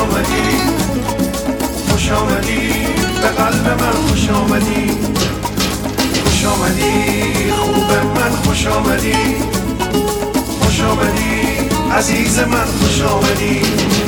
آمدی، خوش آمدی به قلب من، خوش آمدی، خوش آمدی خوب من، خوش آمدی، خوش آمدی عزیز من، خوش آمدی.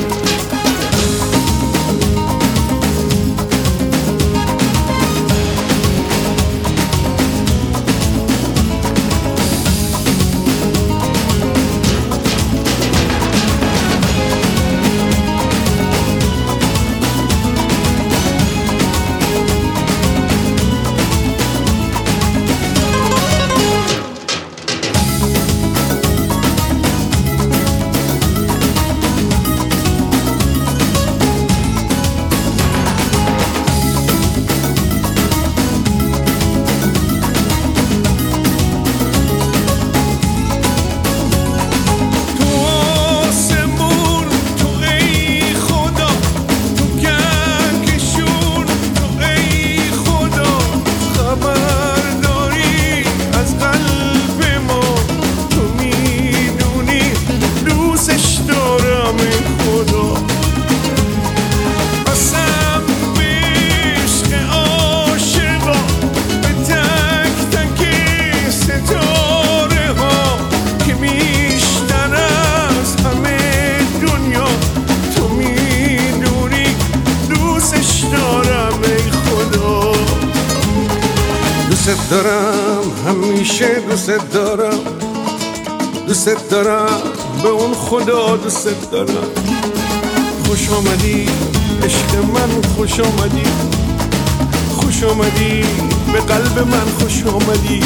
دوست دارم، همیشه دوست دارم، دوست دارم به اون خدا دوست دارم. خوش آمدی عشق من، خوش آمدی، خوش آمدی به قلب من، خوش آمدی.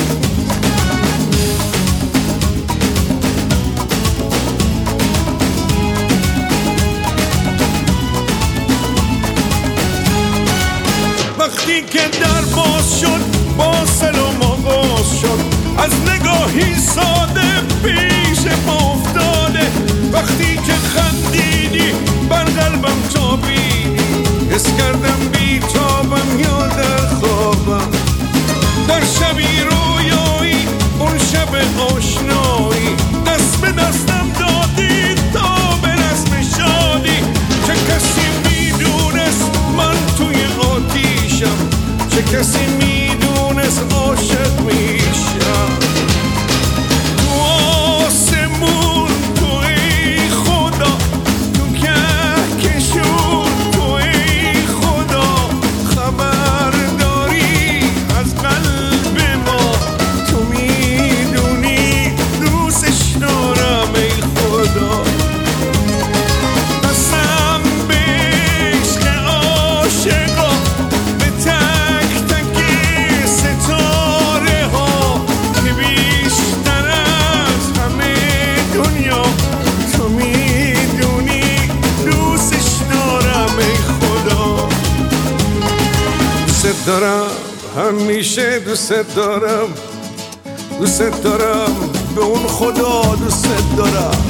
وقتی که در باز شد، با سلام آغاز شد، از نگاهی ساده پیش ما افتاده. وقتی که خندیدی بر قلبم تابیدی، حس کردم بی تابم یا در خوابم. در شبی رویایی، اون شب آشنایی، دست به دستم دادی تا به رسم شادی. چه کسی میدونست من توی آتیشم، چه کسی میدونست عاشق میشم. تو آسمون تو ای خدا، تو کهکشون تو ای خدا، خبر داری از قلب ما. تو میدونی دوستش دارم ای خدا. قسم به عشق عاشقا، دوست دارم، همیشه دوست دارم، دوست دارم به اون خدا دوست دارم.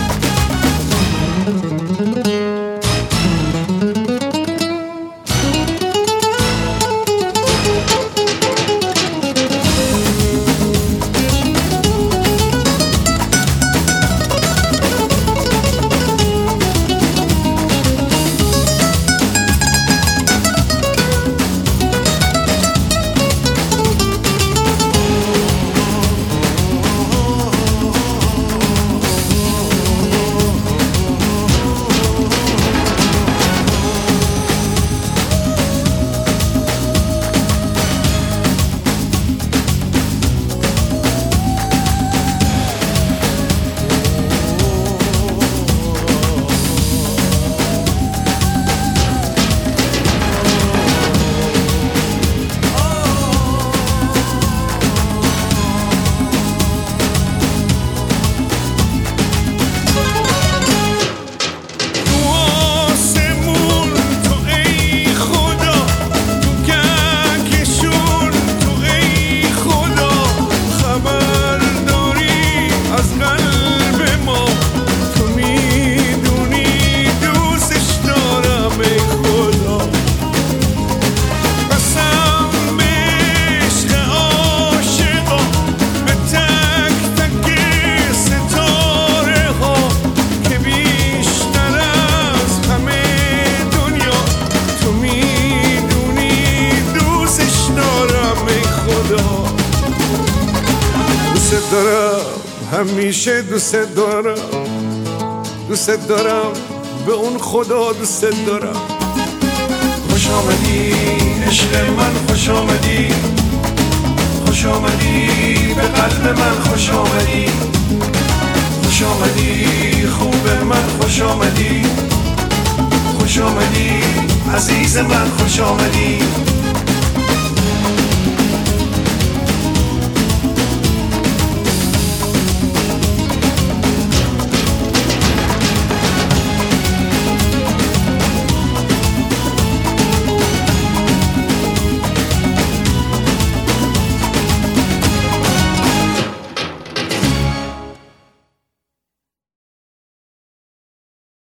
همیشه دوست دارم به اون خدا دوست دارم. خوش آمدی عشق من، خوش آمدی، خوش آمدی به قلب من، خوش آمدی، خوش آمدی خوب من، خوش آمدی، خوش آمدی عزیز من، خوش آمدی.